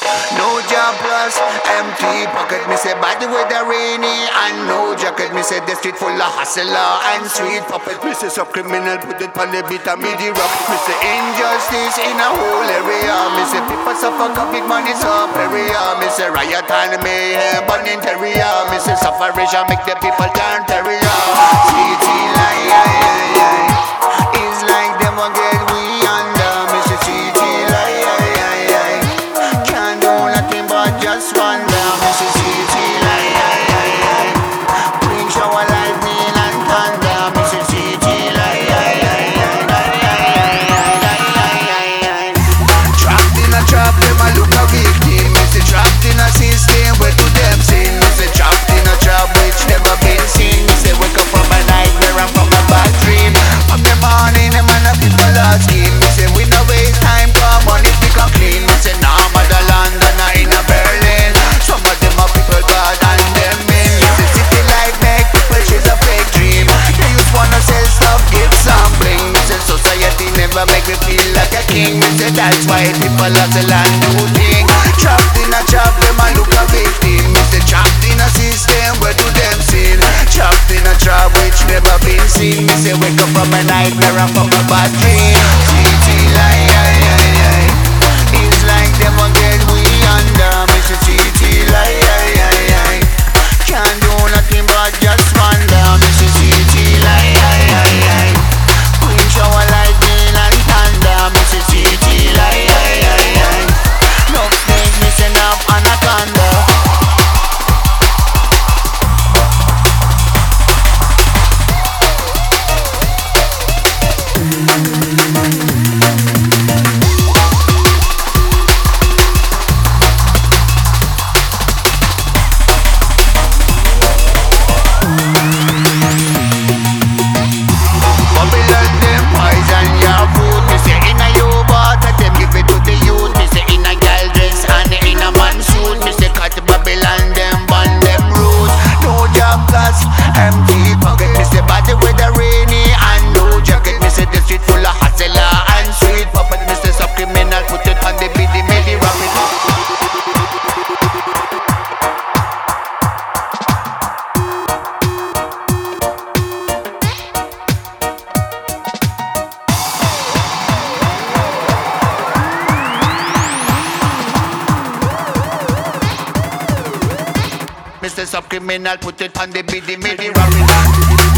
No job plus empty pocket. Me say body weather rainy and no jacket. Me say the street full of hustler and street puppet. Me say some criminal put it on the beat and me the rock. Me say injustice in a whole area. Me say people suffer cause big money up area. Me say riot and mayhem burn interior. Me say sufferation make the people turn terrier. City lie, it's like them won't get we under. Me say city lie, can't do nothing but just wonder. Me say city lie, bring shower lightning and thunder. Me say city lie, trapped in a trap, them a look a victim. Me say trapped in a system where to them sin. Me say trapped in a trap which never been seen. Me say wake up from a nightmare and from a bad dream. From the morning, them and the people are scheme. Me say we no waste time, come on if we can clean. Me say nah, motherland and I in a Berlin. Some of them are people God and them in. Me say city life make people chase a fake dream. They just wanna sell stuff, give some bling. Me say society never make me feel like a king. Me say that's why people hustle and do things. Trapped in a trap, them a look a victim. Me say trapped in a system where do them sin. Trapped in a trap which never been seen. Me say wake up from a nightmare and from a bad dream. City lie, it's like them won't get we under. Me say city lie, can't do nothing but just wonder. Me say city lie, bring shower lightning and thunder. Me say city lie, no snakes missing up anaconda. Empty pocket, me say body weather rainy and no jacket. Me say the street full of hustler and street puppet. Me say some criminal put it on the beat, made it rapid. Mr. Sub Criminal put it on the beat, made it rapid.